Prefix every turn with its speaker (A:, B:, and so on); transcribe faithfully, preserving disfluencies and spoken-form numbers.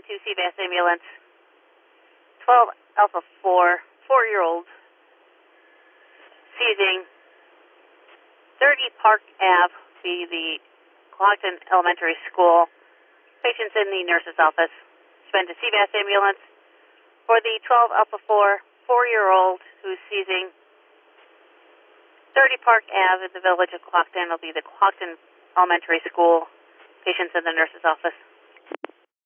A: to C B S ambulance. twelve Alpha four, four-year-old, seizing thirty Park Ave, to the Clogton Elementary School. Patients in the nurse's office. Spend to C B S ambulance. For the twelve Alpha four, four-year-old who's seizing thirty Park Ave in the village of Clogton will be the Clogton Elementary School. Patients in the nurse's office.